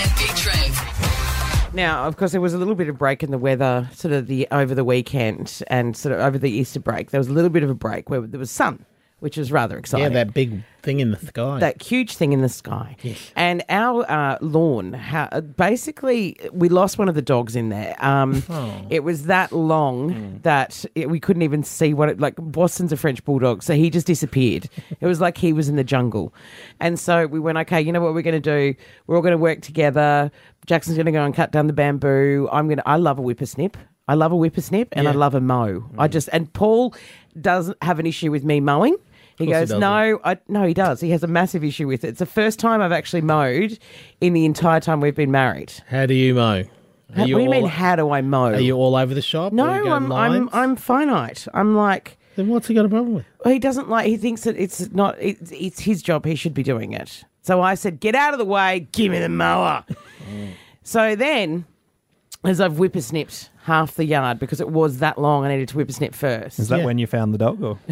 and Big Trev. Now, of course, there was a little bit of break in the weather sort of over the weekend and sort of over the Easter break. There was a little bit of a break where there was sun, which was rather exciting. Yeah, that big thing in the sky. That huge thing in the sky. Yes. And our lawn, basically, we lost one of the dogs in there. It was that long that we couldn't even see what it, like, Boston's a French bulldog, so he just disappeared. It was like he was in the jungle. And so we went, okay, you know what we're going to do? We're all going to work together. Jackson's going to go and cut down the bamboo. I love a whippersnip. I love a whippersnip and I love a mow. And Paul doesn't have an issue with me mowing. He goes, no, he does. He has a massive issue with it. It's the first time I've actually mowed in the entire time we've been married. How do you mow? What do you mean, how do I mow? Are you all over the shop? No, I'm finite. I'm like... Then what's he got a problem with? He doesn't like... He thinks that it's his job. He should be doing it. So I said, get out of the way. Give me the mower. So then, as I've whippersnipped half the yard because it was that long, I needed to whippersnip first. Is that when you found the dog? Or?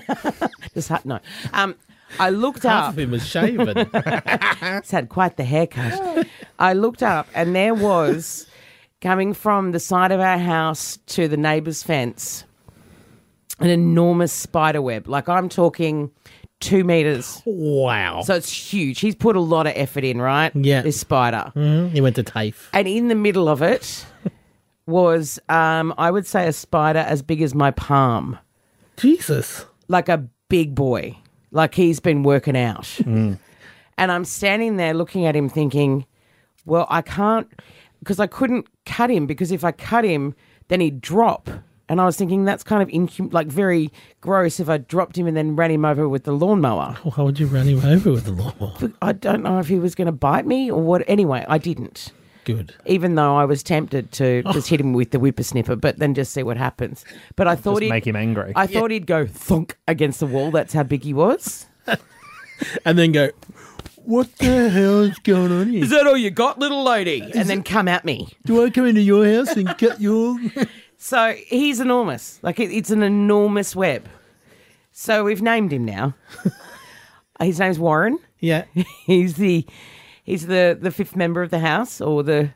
No. I looked Half up. of him was shaven. He's had quite the haircut. I looked up and there was, coming from the side of our house to the neighbour's fence, an enormous spider web. Like, I'm talking 2 meters. Wow. So it's huge. He's put a lot of effort in, right? Yeah. This spider. He went to TAFE. And in the middle of it was, I would say, a spider as big as my palm. Jesus. Like a big boy. Like he's been working out. And I'm standing there looking at him thinking, well, I can't, because I couldn't cut him, because if I cut him, then he'd drop. And I was thinking that's kind of very gross if I dropped him and then ran him over with the lawnmower. Why would you run him over with the lawnmower? I don't know if he was going to bite me or what. Anyway, I didn't. Good. Even though I was tempted to just hit him with the whippersnipper, but then just see what happens. But I thought Just make him angry. I thought he'd go thunk against the wall. That's how big he was. And then go, what the hell is going on here? Is that all you got, little lady? And then come at me. Do I come into your house and cut your... So he's enormous. Like it's an enormous web. So we've named him now. His name's Warren. Yeah. He's the fifth member of the house, or the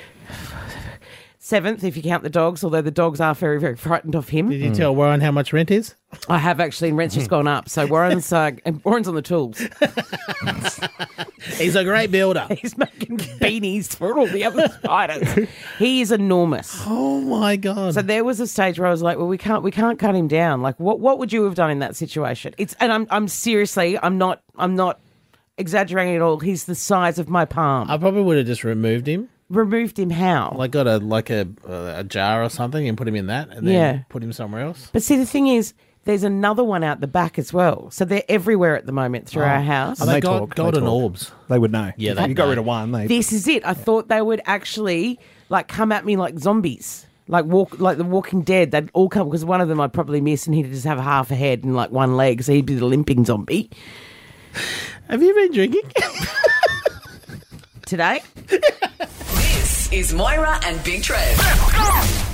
seventh if you count the dogs, although the dogs are very, very frightened of him. Did you tell Warren how much rent is? I have actually, and rent's just gone up. So Warren's on the tools. He's a great builder. He's making beanies for all the other spiders. He is enormous. Oh my God. So there was a stage where I was like, well, we can't cut him down. Like, what would you have done in that situation? I'm seriously, I'm not exaggerating at all. He's the size of my palm. I probably would have just removed him. Removed him how? Like got a jar or something and put him in that and then put him somewhere else. But see, the thing is, there's another one out the back as well. So they're everywhere at the moment through our house. Are they talk, golden they talk. orbs? They would know. Yeah, if you got rid of one, they... This is it. I thought they would actually come at me like zombies. Like the Walking Dead. They'd all come, because one of them I'd probably miss and he'd just have half a head and one leg, so he'd be the limping zombie. Have you been drinking? Today? This is Moira and Big Trev.